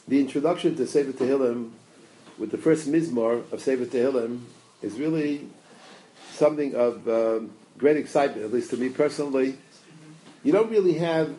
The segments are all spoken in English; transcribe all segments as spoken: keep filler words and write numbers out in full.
The introduction to Sefer Tehillim with the first Mizmor of Sefer Tehillim is really something of uh, great excitement, at least to me personally. You don't really have...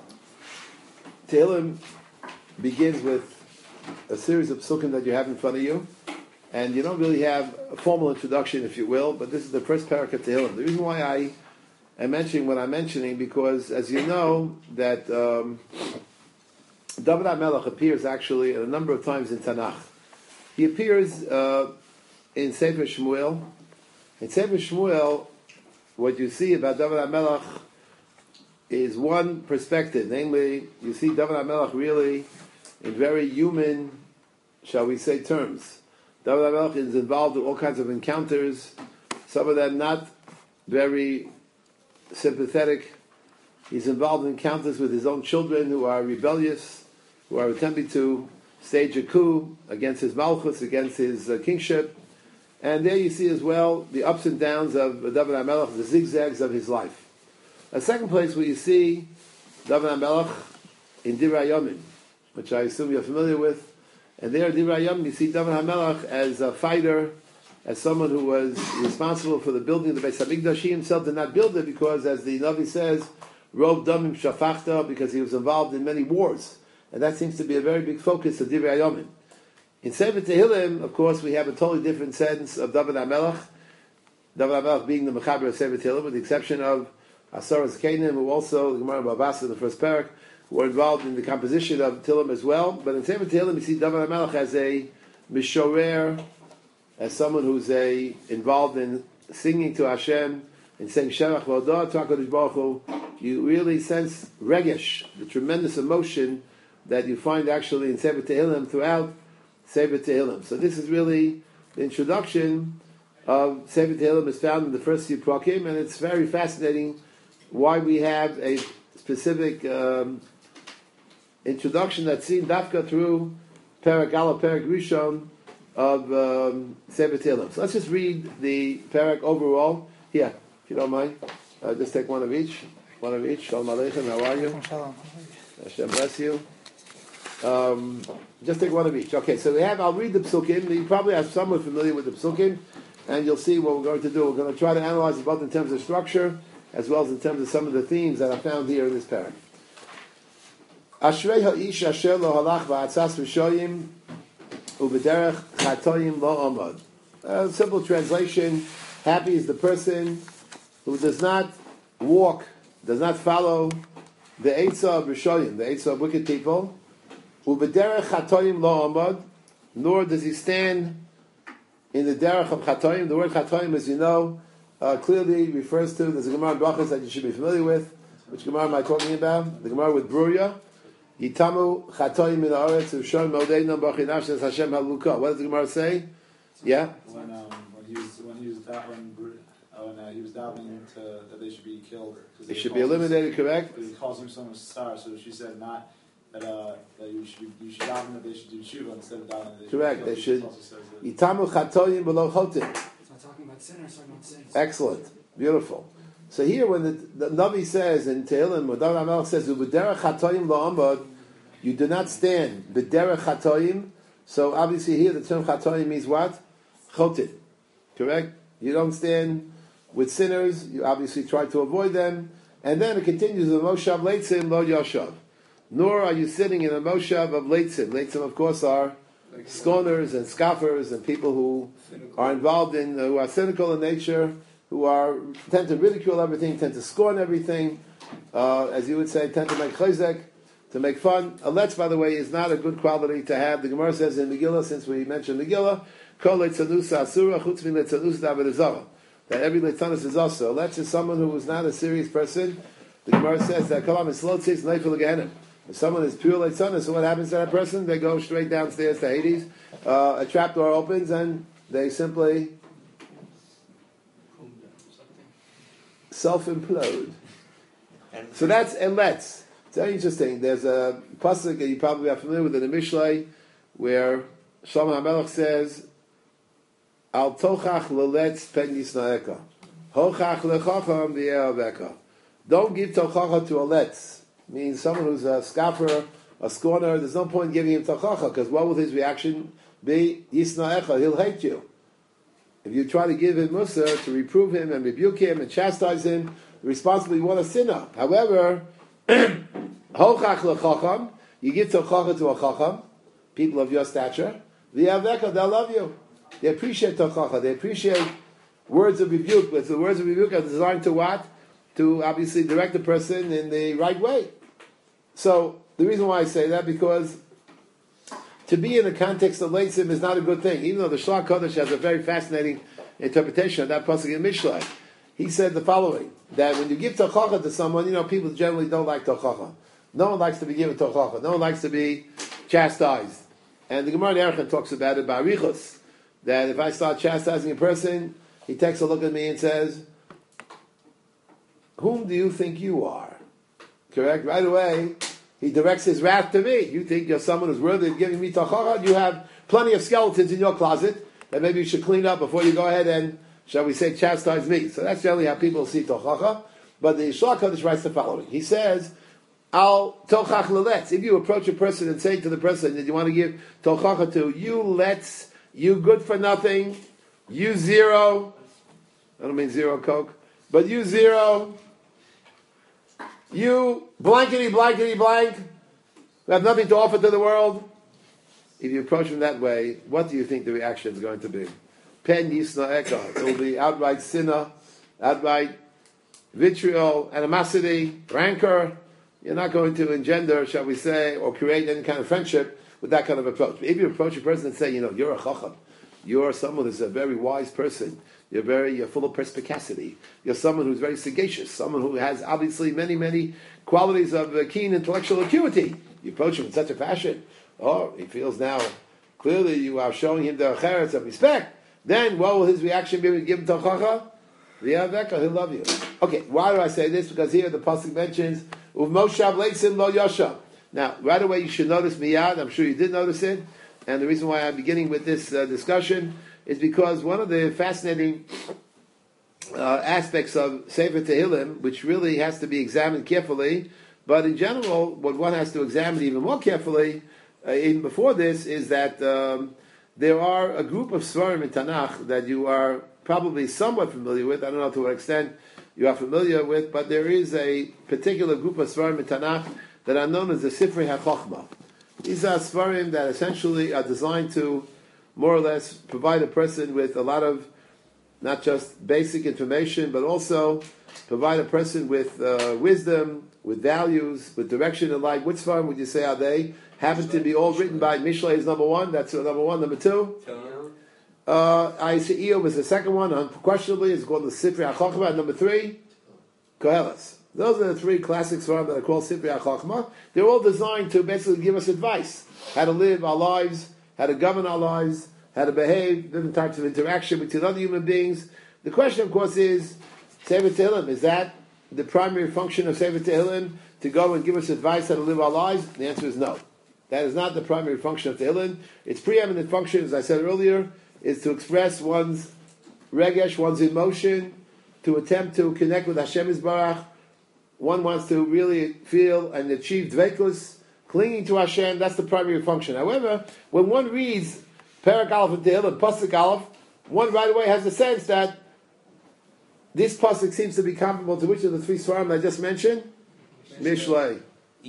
Tehillim begins with a series of psukim that you have in front of you, and you don't really have a formal introduction, if you will, but this is the first parak of Tehillim. The reason why I am mentioning what I'm mentioning, because as you know, that um, David HaMelech appears actually a number of times in Tanakh. He appears uh, in Sefer Shmuel. In Sefer Shmuel, what you see about David HaMelech is one perspective, namely, you see David HaMelech really in very human, shall we say, terms. David HaMelech is involved in all kinds of encounters, some of them not very sympathetic. He's involved in encounters with his own children who are rebellious, who are attempting to stage a coup against his malchus, against his uh, kingship. And there you see as well the ups and downs of David HaMelech, the zigzags of his life. A second place where you see David HaMelech in Divrei Yomim, which I assume you're familiar with. And there in Divrei Yomim you see David HaMelech as a fighter, as someone who was responsible for the building of the Beis HaMikdash. He himself did not build it because, as the Navi says, Rov Damim Shafachta, because he was involved in many wars. And that seems to be a very big focus of Divrei Yomim. In Sefer Tehillim, of course, we have a totally different sense of David HaMelech. David HaMelech being the Mechaber of Sefer Tehillim, with the exception of Asar Zekanim, who also, the Gemara Babasa in the first parak, were involved in the composition of Tehillim as well. But in Sefer Tehillim, you see David HaMelech as a Mishorer, as someone who's a involved in singing to Hashem, and saying Shevach V'Odah to HaKadosh Baruch Hu. You really sense regesh, the tremendous emotion that you find actually in Sefer Tehillim throughout Sefer Tehillim. So this is really the introduction of Sefer Tehillim is found in the first few prakim, and it's very fascinating why we have a specific um, introduction that's seen dafka through Perek Aleph, Perek Rishon of um, Sefer Tehillim. So let's just read the Perek overall. Here, if you don't mind, uh, just take one of each. One of each. Shalom Aleichem, how are you? Hashem bless you. Um, just take one of each. Okay, so we have, I'll read the psukim. You probably are somewhat familiar with the psukim, and you'll see what we're going to do. We're going to try to analyze it both in terms of structure, as well as in terms of some of the themes that are found here in this parak. Ashrei ha'ish asher lo halach va'atzas v'shoyim u'b'derech chatoyim lo omad. A simple translation, happy is the person who does not walk, does not follow the eitzah of Rishoyim, the eitzah of wicked people, u'b'derech chatoyim lo omad, nor does he stand in the derech of chatoyim. The word chatoyim, as you know, uh, clearly refers to, there's a Gemara in Brachos that you should be familiar with. Which Gemara am I talking about? The Gemara with Bruria. Yitamu chatoyim min haaretz u'shon modeinu b'chinashes Hashem haluka. What does the Gemara say? Yeah? When, um, when he was, when he was, that, when, when uh, he was davening to, that they should be killed. They should be eliminated, him, correct? He calls him someone star, so she said not that, uh, that you should you should daven that they should do tshuva instead of davening that they should correct, be they should. Yitamu chatoyim below chotim. It's not talking about sinners, talking about sins. Excellent. Beautiful. So here, when the, the Navi says in Tehillim, when David HaMelech says, "U'b'derech chatoyim la'amad," you do not stand b'derech chatoyim. So obviously here the term chatoyim means what? Chotin. Correct? You don't stand with sinners. You obviously try to avoid them. And then it continues with Moshav Leitzim Lo Yoshav. Nor are you sitting in a Moshav of Leitzim. Leitzim, of course, are scorners and scoffers and people who are involved in, uh, who are cynical in nature, who are tend to ridicule everything, tend to scorn everything, uh, as you would say, tend to make chayzek, to make fun. A letz, by the way, is not a good quality to have. The Gemara says in Megillah, since we mentioned Megillah, kol leitzanusa asura chutz min leitzanusa david azara, that every leitzanus is also. A letz is someone who is not a serious person. The Gemara says that kolam is slotzis neifel gehenim. If someone is pure leitzanus, so what happens to that person? They go straight downstairs to Hades. Uh, a trap door opens and they simply self-implode. So that's eletz. It's very interesting. There's a pasuk that you probably are familiar with in the Mishlei, where Shlomo HaMelech says, "Al tochach leletz pen yisnaeka, hochach lechacham v'yeraveka." Don't give tochacha to a letz. Means someone who's a scoffer, a scorner, there's no point giving him tochacha, because what will his reaction be? Yisna echa, he'll hate you. If you try to give him mussar, to reprove him and rebuke him and chastise him, the responsibility you want a sinner. However, hochach lechacham, you give tochacha to a chacham, people of your stature, v'yavdeka, they'll love you. They appreciate tochacha, they appreciate words of rebuke, but the words of rebuke are designed to what? To obviously direct the person in the right way. So, the reason why I say that, because to be in the context of Leitzim is not a good thing. Even though the Shlach Kodesh has a very fascinating interpretation of that pasuk in Mishlei. He said the following, that when you give tochacha to someone, you know, people generally don't like tochacha. No one likes to be given tochacha. No one likes to be chastised. And the Gemara in Erechim talks about it by Arichos, that if I start chastising a person, he takes a look at me and says, whom do you think you are? Correct? Right away, he directs his wrath to me. You think you're someone who's worthy of giving me tochacha? You have plenty of skeletons in your closet that maybe you should clean up before you go ahead and, shall we say, chastise me. So that's generally how people see tochacha. But the Shlach Kodesh writes the following. He says, Al tochach leletz. If you approach a person and say to the person that you want to give tochacha to, you let's, you good for nothing, you zero, I don't mean zero coke, but you zero, you blankety blankety blank, who have nothing to offer to the world. If you approach him that way, what do you think the reaction is going to be? Pen yisna eka. It will be outright sinner, outright vitriol, animosity, rancor. You're not going to engender, shall we say, or create any kind of friendship with that kind of approach. But if you approach a person and say, you know, you're a chacham, you're someone who's a very wise person, you're very, you're full of perspicacity, you're someone who's very sagacious, someone who has obviously many, many qualities of uh, keen intellectual acuity. You approach him in such a fashion, oh, he feels now, clearly you are showing him the cheres of respect, then what will his reaction be when you give him tochacha? V'yaveka, he'll love you. Okay, why do I say this? Because here the pasuk mentions, Uv Moshav Leitzim Lo Yoshav. Now, right away you should notice miyad, I'm sure you did notice it, and the reason why I'm beginning with this uh, discussion is because one of the fascinating uh, aspects of Sefer Tehillim, which really has to be examined carefully, but in general, what one has to examine even more carefully, uh, even before this, is that um, there are a group of Svarim in Tanakh that you are probably somewhat familiar with. I don't know to what extent you are familiar with, but there is a particular group of Svarim in Tanakh that are known as the Sifrei HaChochmah. These are Svarim that essentially are designed to more or less provide a person with a lot of not just basic information, but also provide a person with uh, wisdom, with values, with direction in life. Which Svarim would you say are they? Happen to be all written by Mishlei is number one. That's uh, number one. Number two? Uh, Isaiah was the second one. Unquestionably, it's called the Sifrei HaChochmah. And number three? Koheles. Those are the three classic Svarim that are called Sifrei HaChochmah. They're all designed to basically give us advice. How to live our lives, how to govern our lives, how to behave, different types of interaction between other human beings. The question, of course, is, Sefer Tehillim, is that the primary function of Sefer Tehillim, to go and give us advice how to live our lives? The answer is no. That is not the primary function of Tehillim. Its preeminent function, as I said earlier, is to express one's regesh, one's emotion, to attempt to connect with Hashem Yisbarach. One wants to really feel and achieve dveikus, clinging to Hashem. That's the primary function. However, when one reads Perak Aleph of Tehillim, Pasuk Aleph, one right away has the sense that this pasuk seems to be comparable to which of the three Svarim I just mentioned? Mishlei,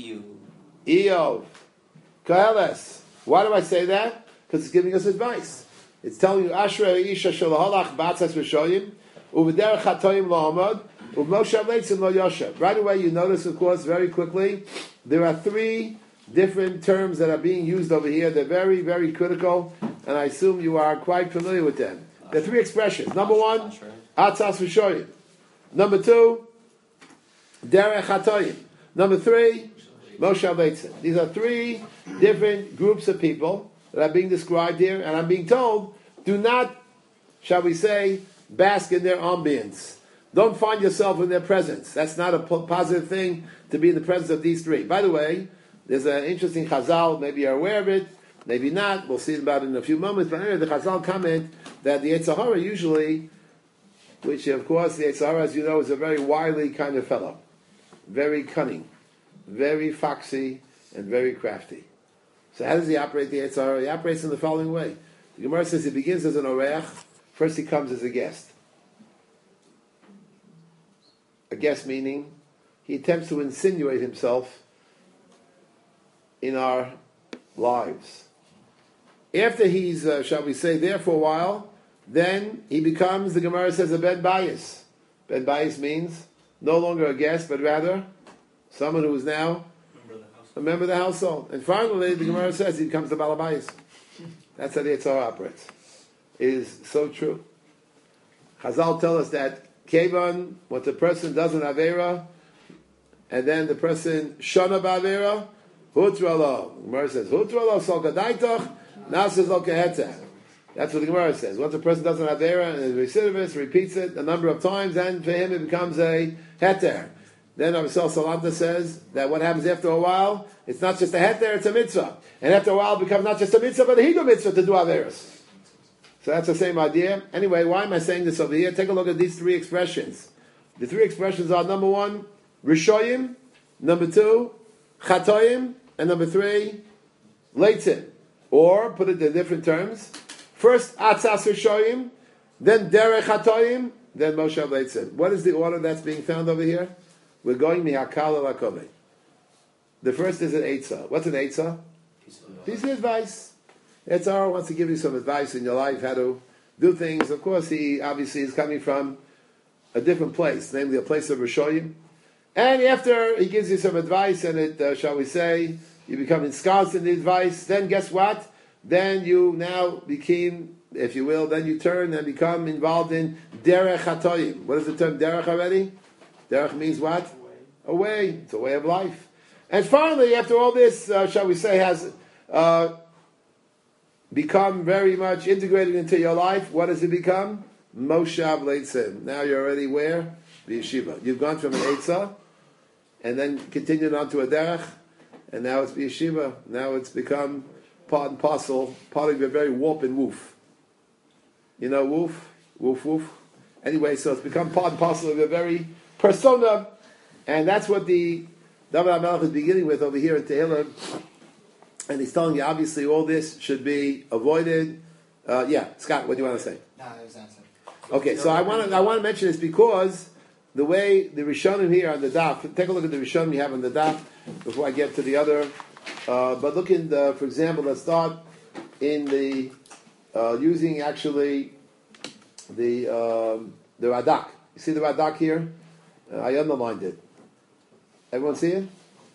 Eov, Koheles. Why do I say that? Because it's giving us advice. It's telling you, Ashrei Isha Shalahalach B'atzas V'Shoyim, U'V'derech Chatoyim La'amad, U'Moshav Leitzim Lo Yoshav. Right away you notice, of course, very quickly, there are three different terms that are being used over here. They're very, very critical, and I assume you are quite familiar with them. There are three expressions. Number one, Atzas V'Shoyim. Number two, Derech Chatoyim. Number three, Moshav Leitzim. These are three different groups of people that are being described here, and I'm being told, do not, shall we say, bask in their ambience. Don't find yourself in their presence. That's not a positive thing to be in the presence of these three. By the way, there's an interesting Chazal, maybe you're aware of it, maybe not, we'll see about it in a few moments, but anyway, the Chazal comment that the Yetzer Hara usually, which of course the Yetzer Hara, as you know, is a very wily kind of fellow, very cunning, very foxy, and very crafty. So how does he operate the Yetzer Hara? He operates in the following way. The Gemara says he begins as an oreach. First he comes as a guest. A guest meaning he attempts to insinuate himself in our lives. After he's, uh, shall we say, there for a while, then he becomes, the Gemara says, a ben bayis. Ben bayis means no longer a guest, but rather someone who is now a member of the household. And finally, the Gemara says he becomes the balabayis. That's how the Yetzer Hara operates. It is so true. Chazal tell us that Kevan, what the person does in Avera, and then the person Shana Ba'Avera, Hutralo. The Gemara says, Hutralo sol kadaitach, nasas lo keheter. That's what the Gemara says. Once a person does an Avera and is recidivist, repeats it a number of times, and for him it becomes a heter. Then Rabbi Sal Salanta says that what happens after a while, it's not just a heter, it's a mitzvah. And after a while it becomes not just a mitzvah, but a hidu mitzvah to do Averas. So that's the same idea. Anyway, why am I saying this over here? Take a look at these three expressions. The three expressions are number one, Rishoyim, number two, Chatoyim, and number three, Leitzim. Or, put it in different terms, first Atzas Rishoyim, then Derech Chatoyim, then Moshe Leitzim. What is the order that's being found over here? We're going Mihakal Lakove. The first is an Eitzah. What's an Eitzah? Piece of advice. Yetzer Hara wants to give you some advice in your life, how to do things. Of course, he obviously is coming from a different place, namely a place of Rishoyim. And after he gives you some advice, and it, uh, shall we say, you become ensconced in the advice, then guess what? Then you now became, if you will, then you turn and become involved in Derech Chatoyim. What is the term Derech already? Derech means what? A way. It's a way of life. And finally, after all this, uh, shall we say, has uh, become very much integrated into your life, what does it become? Moshav Leitzim. Now you're already where? The yeshiva. You've gone from an Eitzah, and then continued on to a Derech, and now it's the yeshiva. Now it's become part and parcel, part of your very warp and woof. You know woof? Woof woof. Anyway, so it's become part and parcel of your very persona, and that's what the David HaMelech is beginning with over here in Tehillim. And he's telling you, obviously, all this should be avoided. Uh, yeah, Scott, what do you want to say? No, it was answered. Okay, so I want to I want to mention this because the way the Rishonim here on the daf. Take a look at the Rishonim you have on the daf before I get to the other. Uh, but look in the, for example, let's start in the uh, using actually the um, the Radak. You see the Radak here? Uh, I underlined it. Everyone see it?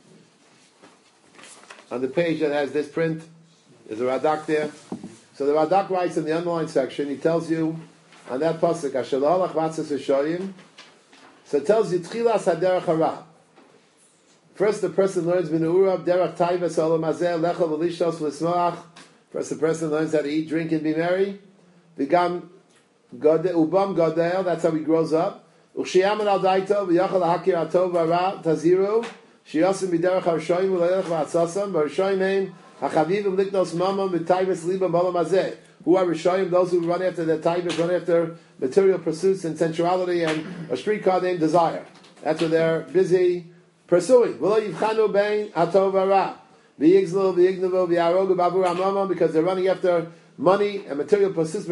On the page that has this print, there's a Radak there. So the Radak writes in the underlined section, he tells you, on that pasuk, Asher lo halach matzos v'shoyim, so it tells you, Tchilas haderech hara. First the person learns, B'ne'urav derech taiva s'olam hazeh, lechel v'lishos v'lismoach. First the person learns how to eat, drink, and be merry. V'gam ubam godel, that's how he grows up. U'chshiyam al daito, v'yachal ha'akir atov v'ara, taziru, Shiyasim b'derech harshoyim v'leilech v'atzasam v'harshoyim heim hachavivim liknos mamam v'taivas libam b'olam hazeh. Who are Rishoyim? Those who run after their taivas, run after material pursuits and sensuality and a streetcar named desire. That's what they're busy pursuing. V'lo yivchanu bein hatov v'ara v'yigzlu v'yignavu v'yarogu b'avur hamamam, because they're running after money and material pursuits.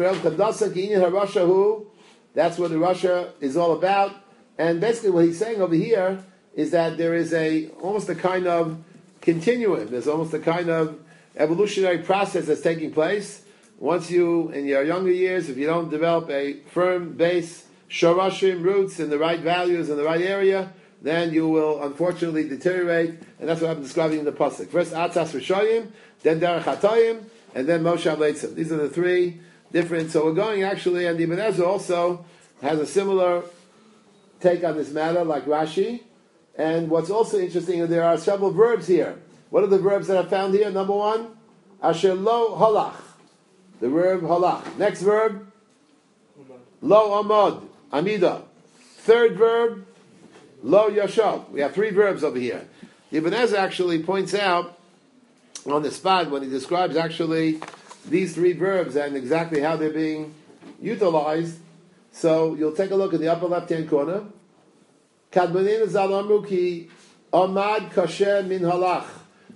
That's what the Russia is all about. And basically what he's saying over here is that there is a almost a kind of continuum. There's almost a kind of evolutionary process that's taking place. Once you, in your younger years, if you don't develop a firm base, shorashim, roots, and the right values in the right area, then you will unfortunately deteriorate, and that's what I'm describing in the pasuk. First, Atzas Rishoyim, then Derech Chatoyim, and then Moshe Leitzim. These are the three different. So we're going actually, and Ibn Ezra also has a similar take on this matter, like Rashi. And what's also interesting is there are several verbs here. What are the verbs that are found here? Number one, Asher lo halach. The verb halach. Next verb, lo amod, amida. Third verb, lo yashav. We have three verbs over here. Ibn Ezra actually points out on the spot when he describes actually these three verbs and exactly how they're being utilized. So you'll take a look in the upper left-hand corner. Kadmonin zal amru ki amad kasher min halach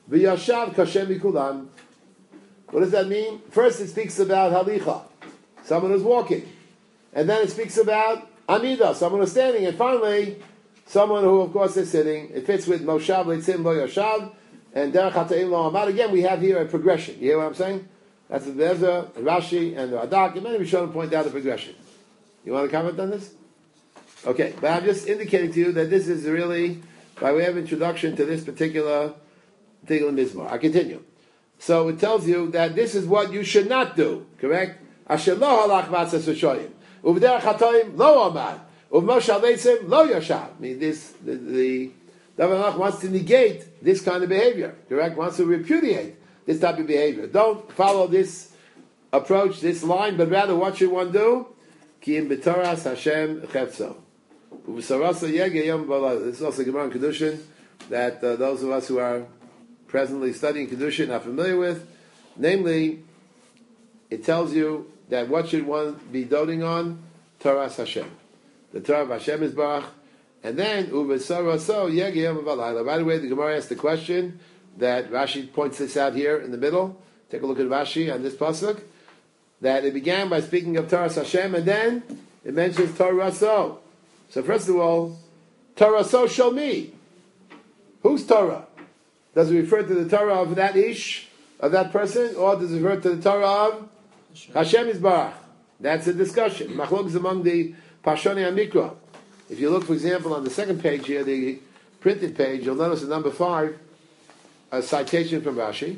V'yashav kashem mikulam. What does that mean? First it speaks about halicha, someone who's walking. And then it speaks about amida, someone who's standing. And finally, someone who, of course, is sitting. It fits with moshav leitzim lo yashav. And derech hata'im lo amad. Again, we have here a progression. You hear what I'm saying? That's the Be'ezra, Rashi, and the Radak. And many Rishonim point out the progression. You want to comment on this? Okay, but I'm just indicating to you that this is really, by way of introduction to this particular, particular mizmor. I continue. So it tells you that this is what you should not do, correct? Asher lo halach matzah s'shoyim. Uv'derech hata'im lo amad. Uv'moshav leitzim lo yashav. I mean, this, the, the David Malach wants to negate this kind of behavior, correct? Wants to repudiate this type of behavior. Don't follow this approach, this line, but rather what should one do? Ki im b'toras Hashem chefzo. Uv'sarasa yege yom b'alayla. This is also Gemara in Kedushin that uh, those of us who are presently studying Kedushin are familiar with. Namely, it tells you that what should one be doting on? Toras Hashem. The Torah of Hashem is Barach. And then, Uv'sarasa yege yom b'alayla. Right away, the Gemara asks the question that Rashi points this out here in the middle. Take a look at Rashi on this pasuk. That it began by speaking of Torah Hashem, and then it mentions Torah So. So first of all, Torah So show me. Who's Torah? Does it refer to the Torah of that ish, of that person, or does it refer to the Torah of Hashem Yisbarach? That's a discussion. Machlok is among the Pashoni HaMikra. If you look, for example, on the second page here, the printed page, you'll notice in number five, a citation from Rashi.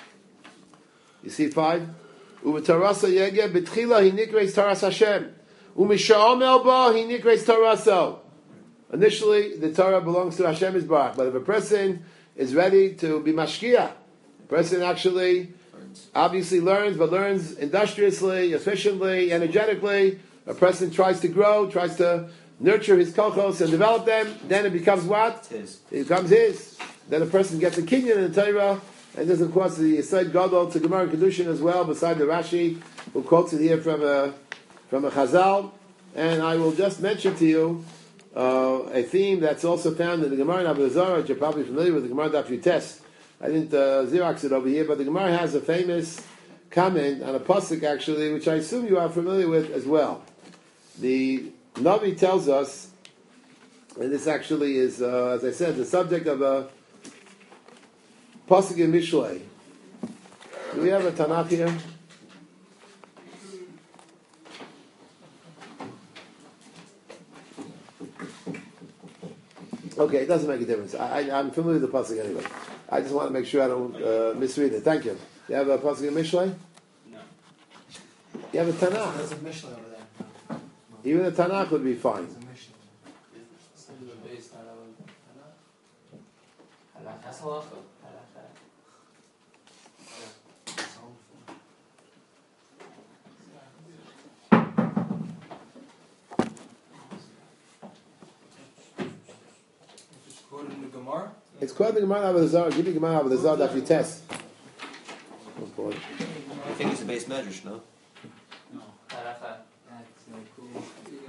You see five? U'v'tarasa yege b'tchila hi nikreis taras Hashem. U'misha'omel ba hi nikreis taraso. Initially, the Torah belongs to Hashem Yisbarach, but if a person is ready to be mashkiach, a person actually obviously learns, but learns industriously, efficiently, energetically, a person tries to grow, tries to nurture his kochos and develop them, then it becomes what? His. It becomes his. Then a person gets a kinyan in the Torah, and there's of course the Yesod Gadol to Gemara and Kedushin as well, beside the Rashi, who quotes it here from a from a Chazal. And I will just mention to you uh, a theme that's also found in the Gemara in Avodah Zarah, which you're probably familiar with, the Gemara Daf Yutes. I didn't uh, Xerox it over here, but the Gemara has a famous comment on a pasuk actually, which I assume you are familiar with as well. The Navi tells us, and this actually is, uh, as I said, the subject of a pasuk in Mishlei. Do we have a Tanakh here? Okay, it doesn't make a difference. I, I, I'm familiar with the pasuk anyway. I just want to make sure I don't uh, misread it. Thank you. You have a pasuk in Mishlei? No. You have a Tanakh. There's a Mishlei over there. Even a Tanakh would be fine. There's a Mishlei. That's halacha. It's quoted in the Gemara? It's quoted in the Gemara Avodah Zarah. Give me Gemara Avodah Zarah that you test. I think it's the base measures, no? No. That's uh, cool.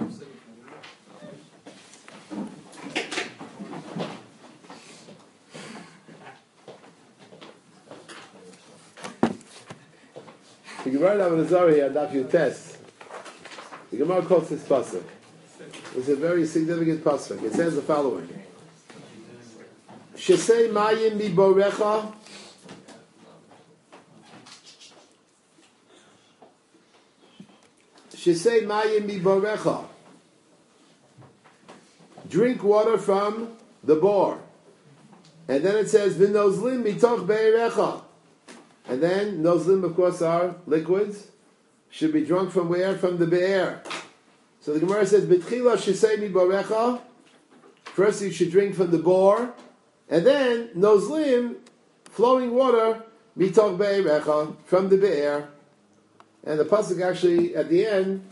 The Gemara Avodah Zarah here, Daf Yutes. The Gemara quotes this pasuk. It's a very significant pasuk. It says the following: Shesei mayim miborecha. Shesei mayim miborecha. Drink water from the bore. And then it says v'nozlim mitoch be'erecha. And then nozlim, of course, are liquids. Should be drunk from where? From the be'er. So the Gemara says, "B'tchila shesei miborecha." First, you should drink from the bore, and then nozlim, flowing water, mitoch be'erecha, from the be'er. And the pasuk actually at the end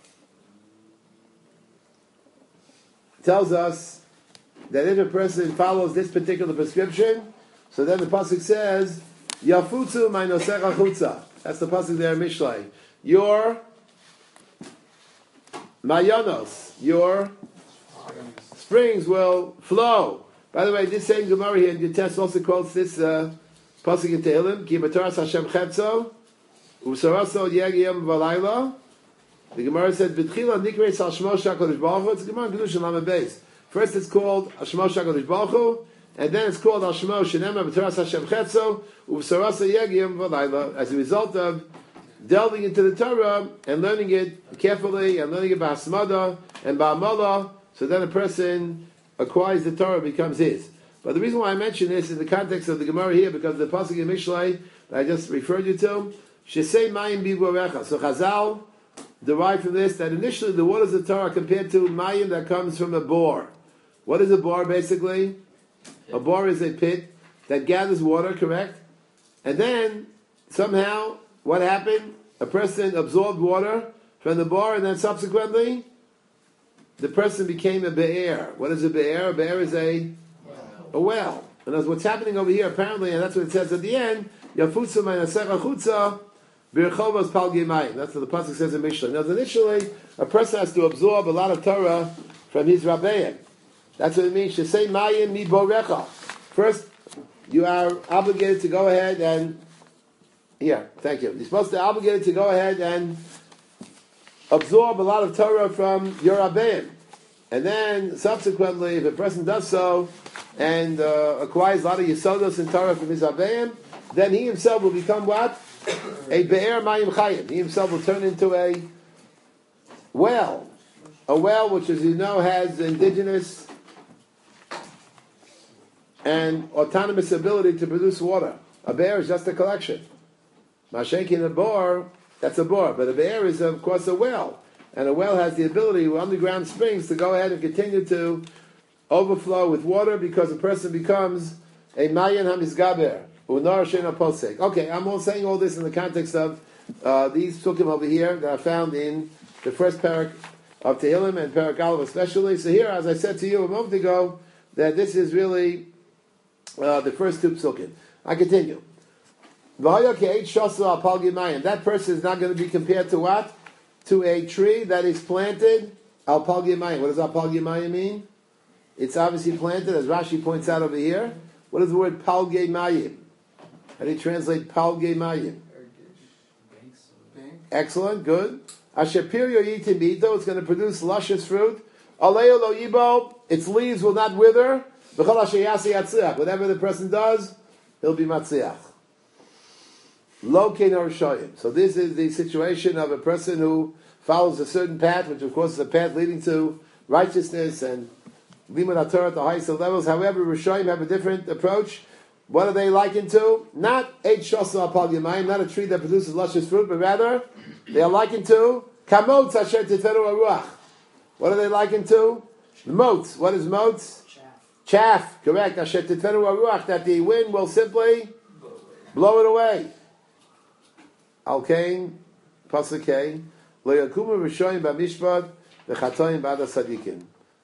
tells us that if a person follows this particular prescription, so then the pasuk says, "Yafutzu ma'nosecha chutza." That's the pasuk there in Mishlei. Your mayanos, your springs will flow. By the way, this same Gemara here in Yutes also quotes this uh, Pasuk in Tehillim, Ki b'Toras Hashem Chetzo, U'Saraso Yegiyam V'Layla. The Gemara said, B'Tchila Nikreis Al Shmo HaKadosh Baruch Hu. It's a Gemara in Kedusha Lamed Beis. First it's called Al Shmo HaKadosh Baruch Hu, and then it's called Al Shmo Shenema B'Toras Hashem Chetzo, U'Saraso Yegiyam V'Layla. As a result of delving into the Torah and learning it carefully and learning it by Hasmada and by Amala, so then a person acquires the Torah, becomes his. But the reason why I mention this in the context of the Gemara here, because the pasuk in Mishlei that I just referred you to, Shesei Mayim Biborecha. So Chazal derived from this that initially the waters of the Torah compared to Mayim that comes from a bore. What is a bore basically? A bore is a pit that gathers water, correct? And then somehow what happened? A person absorbed water from the bore, and then subsequently the person became a be'er. What is a be'er? A be'er is a a well. And that's what's happening over here, apparently, and that's what it says at the end. Yafutsu ma'nasecha chutza birchovos pal gemayim. That's what the pasuk says in Mishnah. Now, initially, a person has to absorb a lot of Torah from his rabbeim. That's what it means. Shesei mayim mi borecha. First, you are obligated to go ahead and here. Thank you. You're supposed to be obligated to go ahead and absorb a lot of Torah from your rabbeim. And then, subsequently, if a person does so and uh, acquires a lot of Yesodos and Torah from his Rabbeim, then he himself will become what? A Be'er Mayim Chayim. He himself will turn into a well. A well which, as you know, has indigenous and autonomous ability to produce water. A Be'er is just a collection. Mashenkin a bore, that's a bore. But a Be'er is, of course, a well. And a well has the ability, with underground springs, to go ahead and continue to overflow with water because a person becomes a Mayan HaMizgaber, Unar Shena Posek. Okay, I'm all saying all this in the context of uh, these psukim over here that are found in the first parak of Tehillim and Parak Aleph especially. So here, as I said to you a moment ago, that this is really uh, the first two psukim. I continue. That person is not going to be compared to what? To a tree that is planted, al pal gemayim. What does al pal gemayim mean? It's obviously planted, as Rashi points out over here. What is the word pal gemayim? How do you translate pal gemayim? Excellent, good. Asher piryo yitim bito, it's going to produce luscious fruit. Aleo lo yibo, its leaves will not wither. V'chol asher yasi yatzliach. Whatever the person does, he'll be matziach. Lo kein shoyim. So this is the situation of a person who follows a certain path, which of course is a path leading to righteousness and limud HaTorah at the highest of levels. However, Rishoyim have a different approach. What are they likened to? Not eight shasa apal yamayim, not a tree that produces luscious fruit, but rather they are likened to kamotz asher titveru haruach. What are they likened to? The motes. What is motes? Chaff. Chaff. Correct. Asher titveru haruach, that the wind will simply blow it away. Al kain pasuk kain lo yakumu rishoyim b'mishpat v'chatoyim b'ad tzadikim.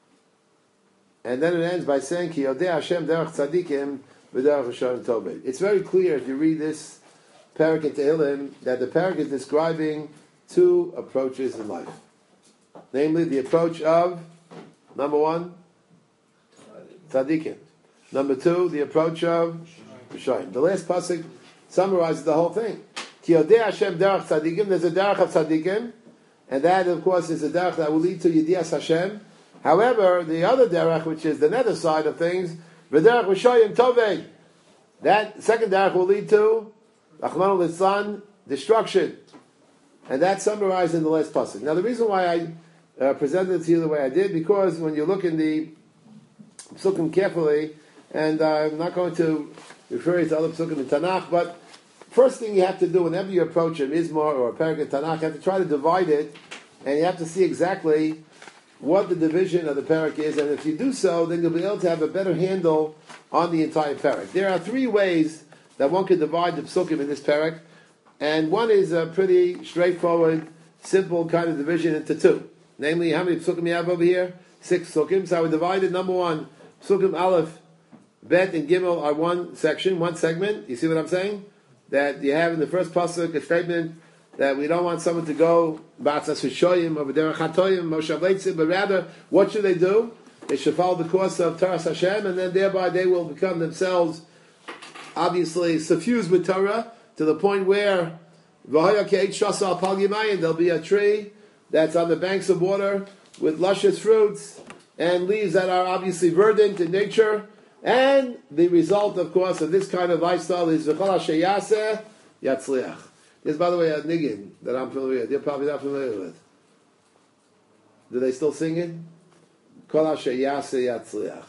And then it ends by saying ki yodei Hashem derech tzadikim v'derech rishoyim tovei. It's very clear if you read this parak in Tehillim that the parak is describing two approaches in life, namely the approach of number one tzadikim, number two the approach of rishoyim. The last pasuk summarizes the whole thing. Ki yodei Hashem derech tzadikim. There's a derech of tzadikim, and that, of course, is a derech that will lead to Yedias Hashem. However, the other derech, which is the nether side of things, v'derech rishoyim tovei, that second derech will lead to Rachmana litzlan, destruction, and that's summarized in the last pasuk. Now, the reason why I uh, presented it to you the way I did, because when you look in the psukim carefully, and I'm not going to refer you to other psukim in Tanakh, but first thing you have to do whenever you approach a Mizmor or a parak in Tanakh, you have to try to divide it, and you have to see exactly what the division of the parak is, and if you do so, then you'll be able to have a better handle on the entire parak. There are three ways that one can divide the psukim in this parak, and one is a pretty straightforward, simple kind of division into two. Namely, how many psukim you have over here? Six psukim. So I would divide it. Number one, psukim aleph, bet, and gimel are one section, one segment. You see what I'm saying? That you have in the first pasuk a statement that we don't want someone to go b'atzas rishoyim or b'derech hatoyim moshav leitzim, but rather, what should they do? They should follow the course of Taras Hashem, and then thereby they will become themselves obviously suffused with Torah to the point where there'll be a tree that's on the banks of water with luscious fruits and leaves that are obviously verdant in nature. And the result, of course, of this kind of lifestyle is v'chol asher yaseh yatzliach. There's, by the way, a niggin that I'm familiar with. You're probably not familiar with. Do they still sing it? Kol asher yaseh yatzliach.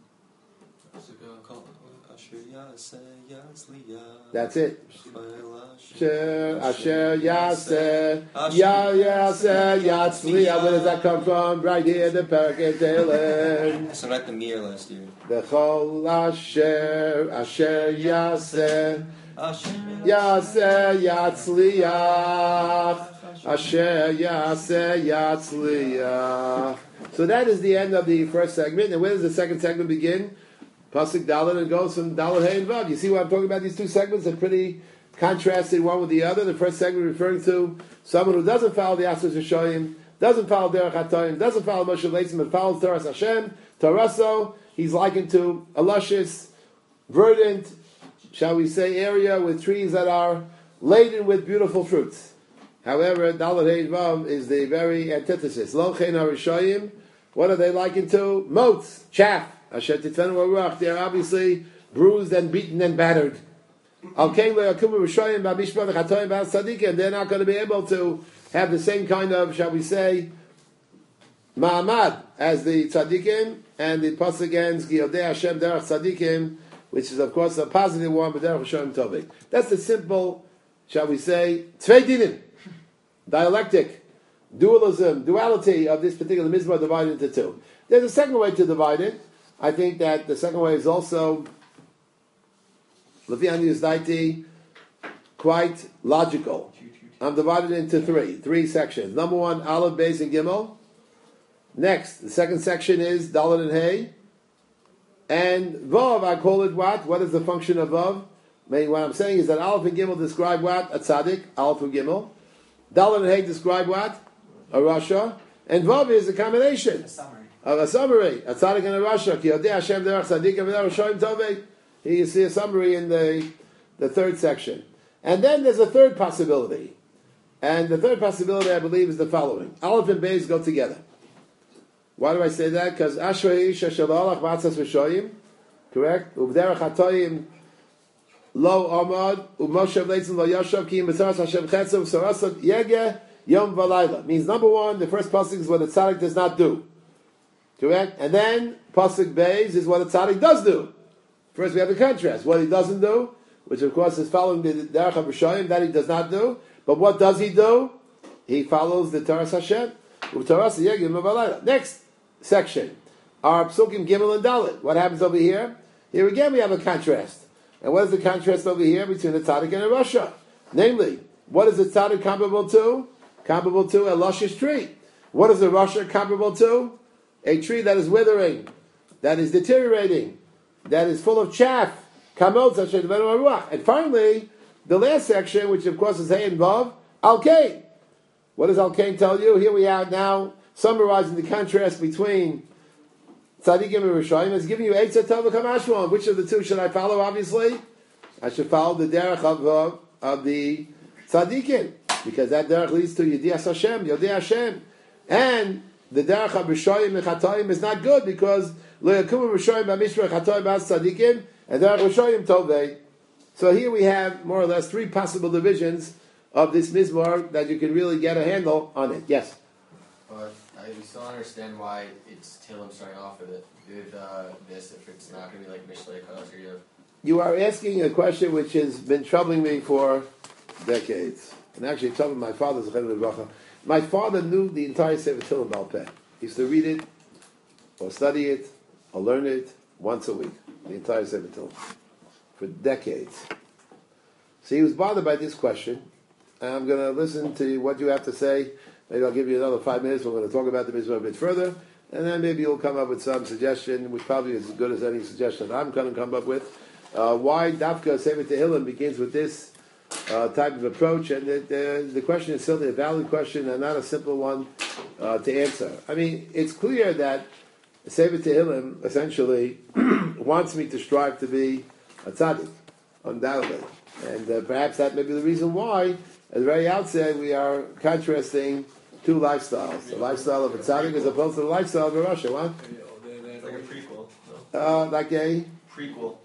That's it. Asher asher yaseh ya yaseh yatzliach. Where does that come from? Right here, the Parakeh Tehillim. So like the Mir last year. V'chol asher asher yaseh yaseh yatzliach. Asher yaseh yatzliach. So that is the end of the first segment. And where does the second segment begin? Pasuk Dalet, and goes from Dalet Hey and Vav. You see what I'm talking about? These two segments are pretty contrasted one with the other. The first segment referring to someone who doesn't follow the Asur Shoyim, doesn't follow Derech HaToyim, doesn't follow Moshe Leitzim, but follows Torah Hashem, Taraso. He's likened to a luscious, verdant, shall we say, area with trees that are laden with beautiful fruits. However, Dalet Hey and Vav is the very antithesis. Lo Chen HaRishoyim, what are they likened to? Motes, chaff. They're obviously bruised and beaten and battered. And they're not going to be able to have the same kind of, shall we say, ma'amad as the tzaddikim, and the pasuk ends Giyodei Hashem derech tzaddikim, which is of course a positive one, but derech Hashem tovik. That's the simple, shall we say, tvei dinim, dialectic, dualism, duality of this particular mizmor divided into two. There's a second way to divide it. I think that the second way is also Lefi Ani Yuzdaiti, quite logical. I'm divided into three, three sections. Number one, Aleph, Beis, and Gimel. Next, the second section is Dalet and Hey. And Vav, I call it what? What is the function of Vav? I mean, what I'm saying is that Aleph and Gimel describe what? A tzaddik, Aleph and Gimel. Dalet and Hey describe what? A Rasha. And Vav is a combination. A summary. Of a summary, a tzaddik and a rasha. Ki yodei Hashem derech tzaddik and derech shoyim tovei. Here you see a summary in the the third section, and then there's a third possibility, and the third possibility I believe is the following: Aleph and Beis go together. Why do I say that? Because Ashrei Ish Asher La'alach Matzas V'Shoyim, correct? U'B'derech HaToyim Lo Amad U'Moshe V'Leitzim Lo Yoshav Ki B'Tzaras Hashem Chetzim V'Sorasot Yegeh Yom V'Layla. Means number one, the first pasuk is what the tzaddik does not do. Correct? And then, Pasuk Beis is what a tzaddik does do. First we have the contrast. What he doesn't do, which of course is following the Derech HaB'Shoyim, that he does not do. But what does he do? He follows the Torah Hashem. Next section. Our Psukim Gimel and Dalet. What happens over here? Here again we have a contrast. And what is the contrast over here between a tzaddik and a rasha? Namely, what is the tzaddik comparable to? Comparable to a luscious tree. What is the rasha comparable to? A tree that is withering, that is deteriorating, that is full of chaff. And finally, the last section, which of course is Hey and Vav, Al-Kain. What does Al-Kain tell you? Here we are now summarizing the contrast between Tzaddikim and Rishayim. It's giving you Eitzah Tov Kamashwan. Which of the two should I follow, obviously? I should follow the derech of, uh, of the Tzaddikim, because that derech leads to Yedias Hashem, Yodei Hashem. And the derech of Rishayim and Chatoim is not good, because Lo Yakumu Rishayim B'Mishra Chatoim B'As Tzaddikim, and derech Rishayim Tovei. So here we have more or less three possible divisions of this mizmor that you can really get a handle on it. Yes? But I still don't understand why it's Tillim starting off with it, with uh, this, if it's not going to be like Mishlei Kadosh or Yov. You are asking a question which has been troubling me for decades. And actually troubling my father. My father knew the entire Sefer Tillim Baal Peh. He used to read it, or study it, or learn it once a week. The entire Sefer Tillim. For decades. So he was bothered by this question. And I'm going to listen to what you have to say. Maybe I'll give you another five minutes. We're going to talk about the mitzvah a bit further. And then maybe you'll come up with some suggestion, which probably is as good as any suggestion I'm going to come up with. Uh, why Dafka Sefer Tehillim begins with this uh, type of approach. And it, uh, the question is certainly a valid question and not a simple one uh, to answer. I mean, it's clear that Sefer Tehillim essentially wants me to strive to be a tzaddik. undoubtedly. And uh, perhaps that may be the reason why, at the very outset, we are contrasting two lifestyles. The lifestyle of a tzaddik as opposed to the lifestyle of a Russia. What? It's like a prequel. No? Uh, like a... Prequel.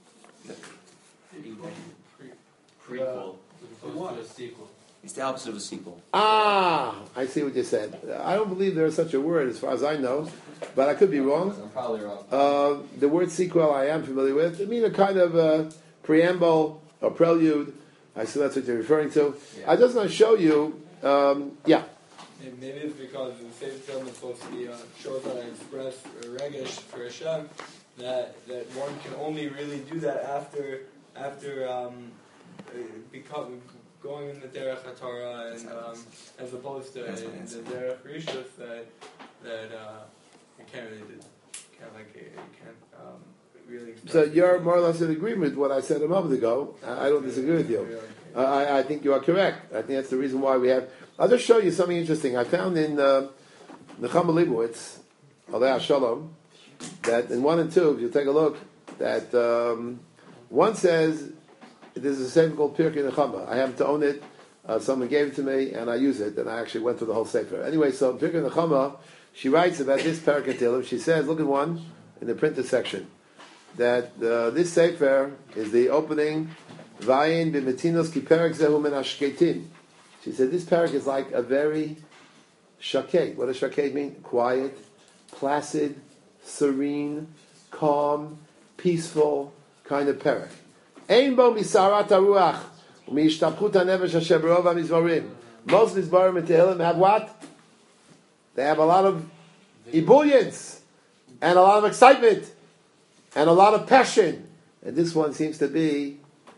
Prequel. As opposed to a sequel. It's the opposite of a sequel. Ah, I see what you said. I don't believe there is such a word, as far as I know, but I could be wrong. I'm probably wrong. Uh, the word sequel I am familiar with. I mean a kind of uh, preamble or prelude. I assume that's what you're referring to. Yeah. I just want to show you. Um, yeah. Maybe it's because the same film is supposed to be uh, shows that I express a regesh for Hashem, that that one can only really do that after after um, uh, become going in the derech HaTorah and um, as opposed to in the derech Rishus that that uh, you can't really do, can't like you can't um, really. So you're more or less in agreement with what I said a moment ago. I I don't disagree with you. Uh, I, I think you are correct. I think that's the reason why we have. I'll just show you something interesting. I found in uh, Nechama Leibowitz, Alei Shalom, that in one and two, if you take a look, that um, one says there's a sefer called Pirkei Nechama. I happen to own it. Uh, someone gave it to me, and I use it. And I actually went through the whole sefer. Anyway, so Pirkei Nechama, she writes about this Parak Tehillim. She says, look at one in the printed section, that uh, this sefer is the opening. Vayin b'metinos ki perek zehu min ashketim. She said this parak is like a very shaket. What does shaket mean? Quiet, placid, serene, calm, peaceful kind of parak. Ein bo misarat haruach u'mishtabchut hanevesh asher b'rov hamizvarim. Most mizvarim in Tehillim have what? They have a lot of ebullience and a lot of excitement and a lot of passion. And this one seems to be.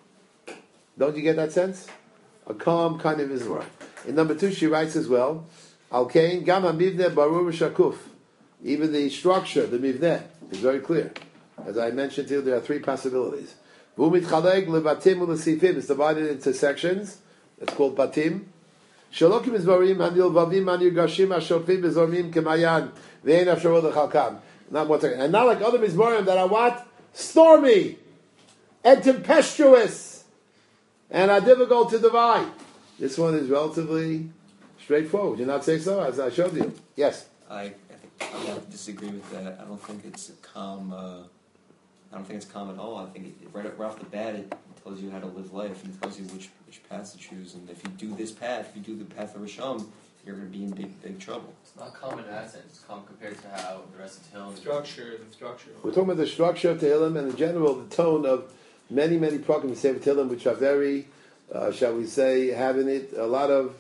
Don't you get that sense? A calm kind of Israel. In number two, she writes as well, Al Kain Gam HaMivneh Barur Shakuf. Even the structure, the Mivneh, is very clear. As I mentioned to you, there are three possibilities. V'umitchalek lebatim u'lesifim. It's divided into sections. It's called batim. Shalokim izvarim hanil vavim hanil gashim hashofim bezormim kemayan ve'en afsharot lechalkam. Not one second. And not like other mizvarim that are what? Stormy and tempestuous and are difficult to divide. This one is relatively straightforward. Would you not say so, as I showed you? Yes? I, I think I would have to disagree with that. I don't think it's a calm, uh, I don't think it's calm at all. I think it, right, right off the bat it tells you how to live life and tells you which, which path to choose. And if you do this path, if you do the path of Rishon, you're going to be in big, big trouble. It's not calm in that sense. It's calm compared to how the rest of Tehillim. structure, the structure. We're talking about the structure of Tehillim and in general the tone of many, many programs in Sefer Tehillim which are very, uh, shall we say, having it a lot of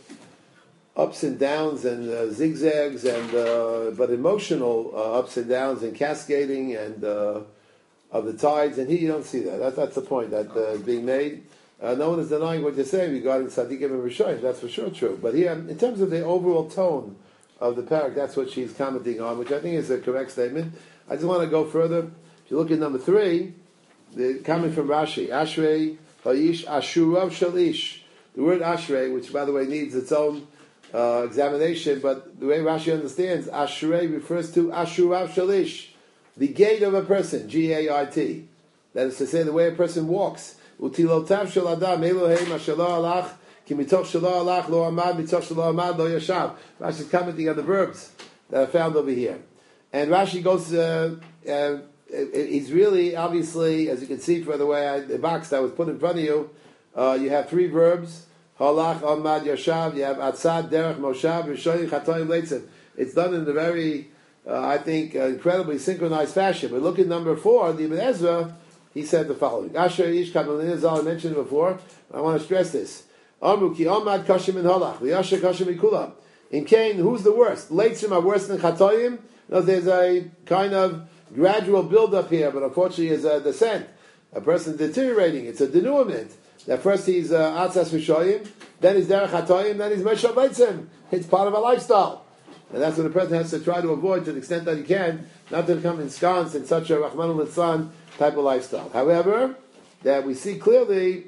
ups and downs and uh, zigzags and uh, but emotional uh, ups and downs and cascading and uh, of the tides. And here you don't see that. that that's the point that uh, is being made. Uh, no one is denying what you're saying regarding Tzaddikim and Rishonim. That's for sure true. But here, in terms of the overall tone of the parak, that's what she's commenting on, which I think is a correct statement. I just want to go further. If you look at number three, the comment from Rashi, Ashrei Ha'ish Ashurav Shalish. The word Ashrei, which by the way needs its own uh, examination, but the way Rashi understands, Ashrei refers to Ashurav Shalish, the gait of a person, G A I T. That is to say, the way a person walks. Utilotav shel adam Elohim asher lo alach ki mitoch shel lo alach lo amad mitoch shel lo amad lo yashav. Rashi is commenting on the verbs that are found over here, and Rashi goes. Uh, uh, he's really obviously, as you can see from the way I, the box that was put in front of you. Uh, you have three verbs: halach, amad, yashav. You have atzad, derech, moshav, rishonim, chatoim, leitzim. It's done in a very, uh, I think, uh, incredibly synchronized fashion. But look at number four, the Ibn Ezra. He said the following. Asher ish kabbalin zal I mentioned it before. I want to stress this. Amru ki amad kashim in halach. V'yasher kashim ikula. In Cain, who's the worst? Leitzim are worse than chatoim. No, there's a kind of gradual build-up here, but unfortunately is a descent. A person deteriorating. It's a denouement. That first he's atzas v'shoyim, then he's derech chatoim, then he's meshal leitzim. It's part of a lifestyle. And that's what a person has to try to avoid to the extent that he can, not to become ensconced in such a Rahman al-Litzlan type of lifestyle. However, that we see clearly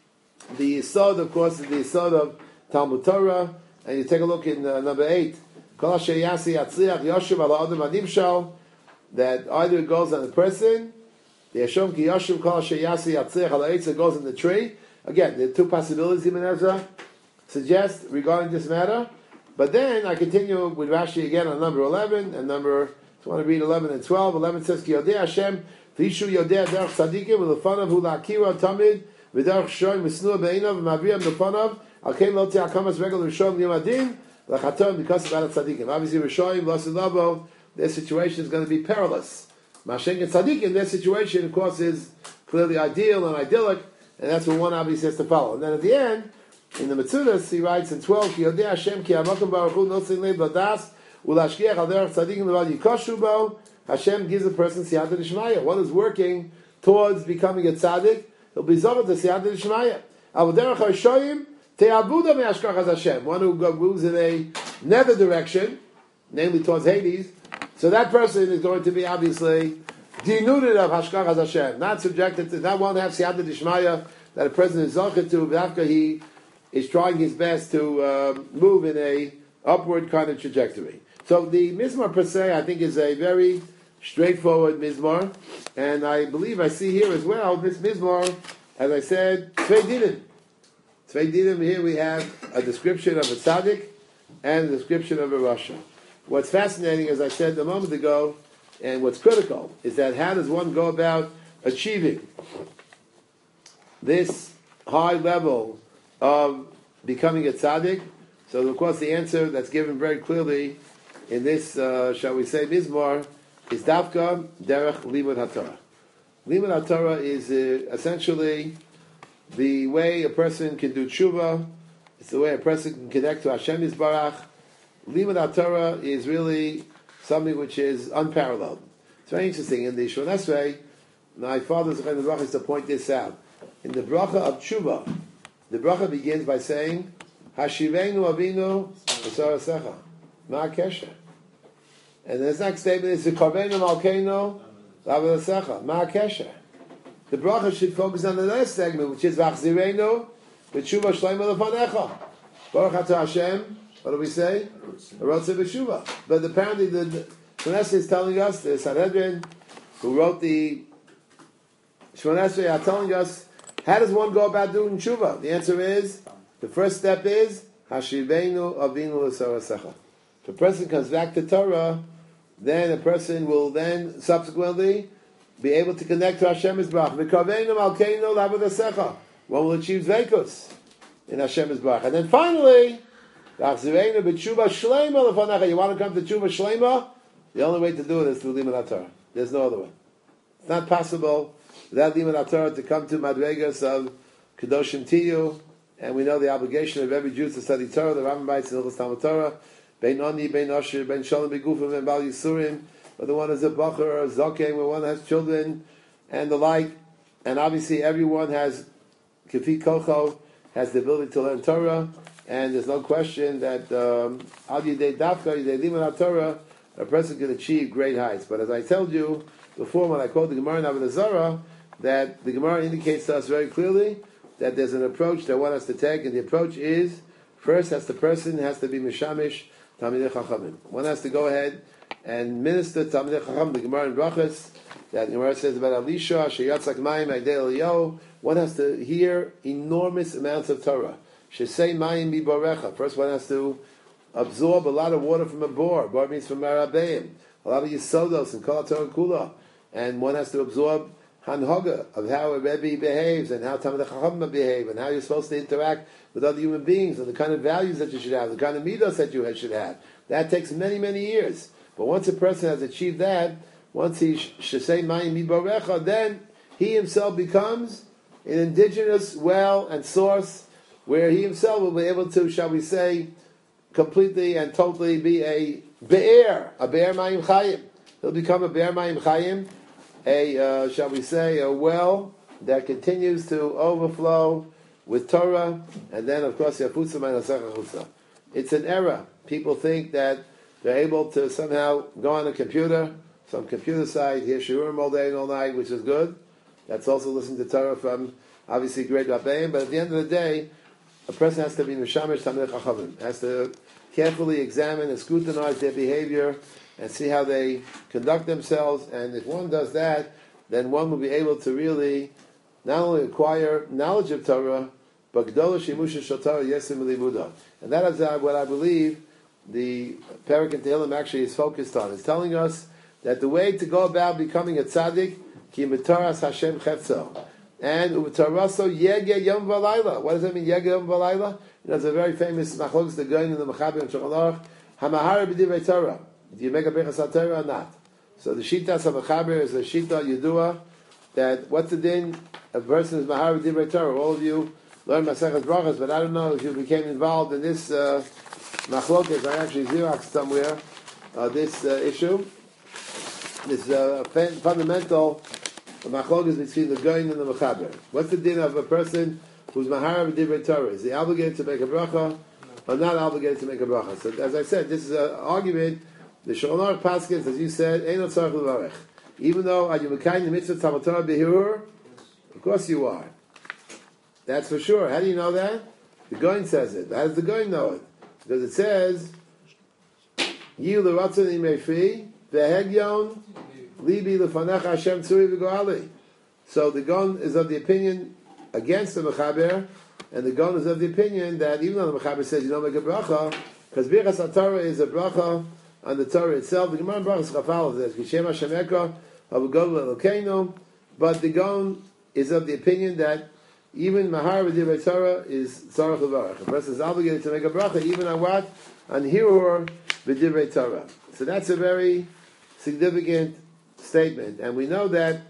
the Yisod, of course, is the Yisod of Talmud Torah, and you take a look in uh, number eight, Kol asher yasi yatzliach yoshev ala adam adimshal, that either it goes on the person, The Yashom ki yashum kol sheyasi yatzich al ha'etz that goes in the tree. Again, there are two possibilities Ibn Ezra suggest regarding this matter. But then I continue with Rashi again on number eleven and number. I want to read eleven and twelve. Eleven says ki yodei Hashem v'ishu yodei derech tzadikim v'lefanav hu la'akira tamid v'derech shoyim v'snua be'inav v'mavriam lefanav al kein lo te'al kamas regel rishon limadin l'chaton because of that tzadikim. Obviously Rishoyim l'osilavo, their situation is going to be perilous. Mashenk and tzadikim, their situation of course is clearly ideal and idyllic, and that's what one obviously has to follow. And then at the end, in the Metzudas, he writes in twelve, Ki yodei Hashem ki hamakom baruch hu notzin lev ladas ulashkiach al derech tzadikim levad yikoshu bo. Hashem gives a person siyata d'shmaya. One is working towards becoming a tzaddik, he'll be zovet to siyata d'shmaya. Al derech harshoyim te'abuda me'ashkachas Hashem. One who moves in a nether direction, namely towards Hades, so that person is going to be obviously denuded of hashkachas Hashem, not subjected to, not won't have siyata d'shmaya that a person is zochet to, after he is trying his best to uh, move in a upward kind of trajectory. So the Mizmor per se, I think, is a very straightforward Mizmor, and I believe I see here as well, this Mizmor, as I said, Tzvei Dinim. Tzvei Dinim, here we have a description of a tzaddik and a description of a rasha. What's fascinating, as I said a moment ago, and what's critical, is that how does one go about achieving this high level of becoming a tzaddik? So, of course, the answer that's given very clearly in this, uh, shall we say, Mizmor, is Dafka Derech Limud HaTorah. Limud HaTorah is uh, essentially the way a person can do tshuva. It's the way a person can connect to Hashem Yisbarach. Limud HaTorah is really something which is unparalleled. It's very interesting. In the Shemona Esrei, my father's kind of bracha is to point this out. In the bracha of tshuva, the bracha begins by saying, Hashivenu Avinu V'Sarasecha. Ma Kesher. And the next statement is, Karvenu Malkeinu L'Avodasecha. Ma Kesher. The bracha should focus on the last segment, which is V'Achzirenu V'Tshuva Shleima L'Fanecha. Baruch Atah Hashem. What do we say? Arotze B'Shuva. But apparently the, the Shemona Esrei is telling us, the Sanhedrin, who wrote the Shemona Esrei, are telling us, how does one go about doing tshuva? The answer is, the first step is, Hashivenu Avinu L'Sarasecha. If a person comes back to Torah, then a person will then subsequently be able to connect to Hashem Yisbarach. V'Karvenu Malkeinu L'Avodasecha. One will achieve Zveikus in Hashem Yisbarach. And then finally, V'Achzirenu B'Tshuva Shleima L'Fanecha. You want to come to Tshuva Shleima? The only way to do it is through Limud HaTorah. There's no other way. It's not possible without Limud HaTorah to come to Madregas of Kedoshim Tiyu, and we know the obligation of every Jew to study Torah. The Rambam writes in Hilchos Talmud Torah, Bein Oni, Bein Osher, Bein Shalom Begufim, and Bal Yisurim, whether one is a Bacher or a Zokem, where one has children, and the like. And obviously everyone has, Kefi Kocho, has the ability to learn Torah, and there's no question that um, Al Yidei Dafka, Yidei Limud HaTorah, a person can achieve great heights. But as I told you before, when I quote the Gemara in Avodah Zarah, that the Gemara indicates to us very clearly that there's an approach that one has to take, and the approach is, first, as the person has to be Mishamish Talmidei Chachamim. One has to go ahead and minister Talmidei Chacham. The Gemara in Brachos, that the Gemara says about Elisha, Sheyatzak Mayim Aidei Eliyahu, one has to hear enormous amounts of Torah. Shesei Mayim Miborecha. First one has to absorb a lot of water from a bore. Bor means from Marabeim. A lot of Yisodos and Kol HaTorah Kula. And one has to absorb Hanhoga of how a Rebbe behaves and how Talmidei Chacham behave and how you're supposed to interact with other human beings and the kind of values that you should have, the kind of midos that you should have. That takes many, many years. But once a person has achieved that, once he shesei mayim miborecha, then he himself becomes an indigenous well and source where he himself will be able to, shall we say, completely and totally be a be'er, a be'er mayim chayim. He'll become a be'er mayim chayim, a, uh, shall we say, a well that continues to overflow with Torah, and then, of course, Yafutza Ma'asech Chutza. It's an error. People think that they're able to somehow go on a computer, some computer site, hear Shiurim all day and all night, which is good. That's also listening to Torah from, obviously, great Rabbeim, but at the end of the day, a person has to be Mishamish Talmidei Chachamim, has to carefully examine and scrutinize their behavior and see how they conduct themselves, and if one does that, then one will be able to really not only acquire knowledge of Torah, but Gdola Shimusha Shel Torah Yesim Limuda. And that is what I believe the Perek in Tehillim actually is focused on. It's telling us that the way to go about becoming a tzaddik, ki mitaras Hashem chetzo, and u'taraso yege yom v'layla. What does that mean, yege yom v'layla? You know, it's a very famous machlokes the going in the Mechaber and Shulchan Aruch. Hamahara b'divrei Torah. Do you make a brachas Torah or not? So the shitas of Mechaber is a shita yedua that what's the din? A person is mahara b'divrei Torah. All of you learn Masechet Brachas, but I don't know if you became involved in this uh, machlokes. I actually xeroxed somewhere uh, this uh, issue. This uh, fundamental machlokes between the Goyin and the Mechaber. What's the din of a person who's mahara b'divrei Torah? Is he obligated to make a bracha or not obligated to make a bracha? So, as I said, this is an argument. The Shulchan Aruch paskins, as you said, ain't no tzarich levarech. Even though are you mekayim the mitzvah Talmud Torah behirur? Of course you are. That's for sure. How do you know that? The Goyin says it. How does the Goyin know it? Because it says, Yiu l'ratzon imefi v'hegyon libi l'fanech Hashem tzuri v'go'ali. So the Goyin is of the opinion against the Mechaber, and the Goyin is of the opinion that even though the Mechaber says you don't make a bracha, because Birchas HaTorah is a bracha on the Torah itself. The Gemara in Brachas Chafal says, Kishem Hashem Eka Havugol Elokeinu, but the Gaon is of the opinion that even Mahar B'divrei Torah is Tzarech Levarach. A person is obligated to make a bracha even on what? On Hirur B'divrei Torah. So that's a very significant statement. And we know that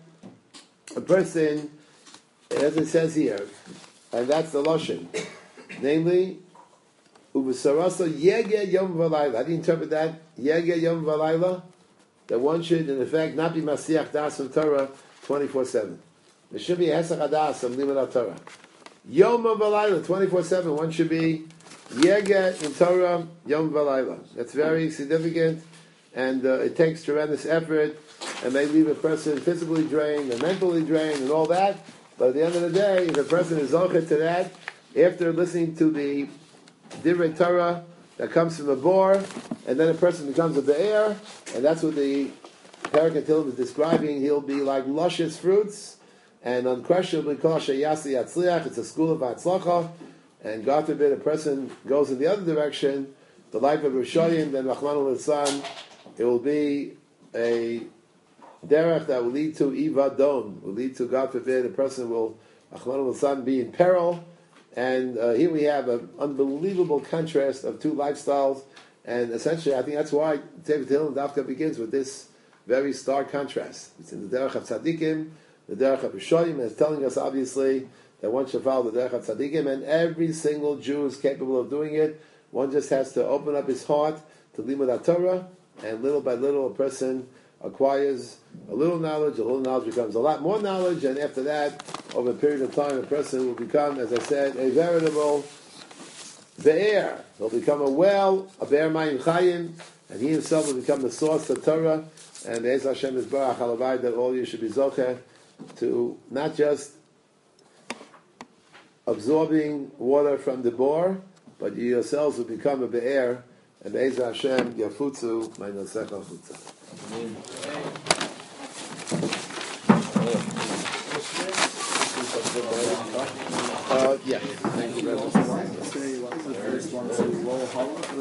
a person, as it says here, and that's the Lashon, namely, Ubasarasa Yege Yom Valayla. How do you interpret that? Yege Yom Valayla? That one should, in effect, not be Masiach Das of Torah twenty-four seven. There should be Hesach Adas of Limud Torah. Yom Valayla, twenty-four seven. One should be Yege in Torah Yom Valayla. That's very significant, and uh, it takes tremendous effort, and may leave a person physically drained and mentally drained and all that. But at the end of the day, if a person is zocher to that, after listening to the Divrei Torah that comes from the bore, and then a person becomes a be'er, and that's what the Perek in Tehillim is describing. He'll be like luscious fruits, and unquestionably, kol sheyasi yatzliach, it's a school of Hatzlacha, and God forbid a person goes in the other direction, the life of Rishayim, then Rachmana litzlan, it will be a derech that will lead to ivadon, will lead to, God forbid, a person will, Rachmana litzlan, be in peril. And uh, here we have an unbelievable contrast of two lifestyles, and essentially, I think that's why David Tehillim Dafka begins with this very stark contrast. It's in the Derech of Tzadikim, the Derech of Rishoyim, and it's telling us obviously that one should follow the Derech of Tzadikim, and every single Jew is capable of doing it. One just has to open up his heart to Limud Torah, and little by little, a person acquires a little knowledge, a little knowledge becomes a lot more knowledge, and after that, over a period of time, a person will become, as I said, a veritable be'er. He'll become a well, a be'er mayim chayim, and he himself will become the source of Torah, and Be'ez Hashem is barach halavai, that all you should be zocher to not just absorbing water from the bore, but you yourselves will become a be'er, and Be'ez Hashem yafutzu ma'inosecha futza. Uh, yeah. Thank you very much.